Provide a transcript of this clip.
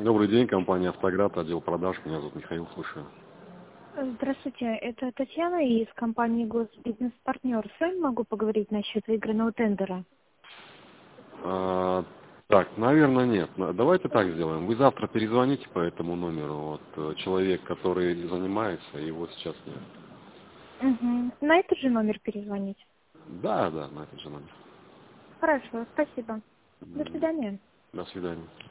Добрый день, компания «Автоград», отдел продаж. Меня зовут Михаил, слушаю. Здравствуйте, это Татьяна из компании «Госбизнес-партнер». С вами могу поговорить насчет выигранного тендера? Так, наверное, нет. Давайте так сделаем. Вы завтра перезвоните по этому номеру. Вот человек, который занимается, его сейчас нет. Угу. На этот же номер перезвонить? Да, на этот же номер. Хорошо, спасибо. До свидания. До свидания.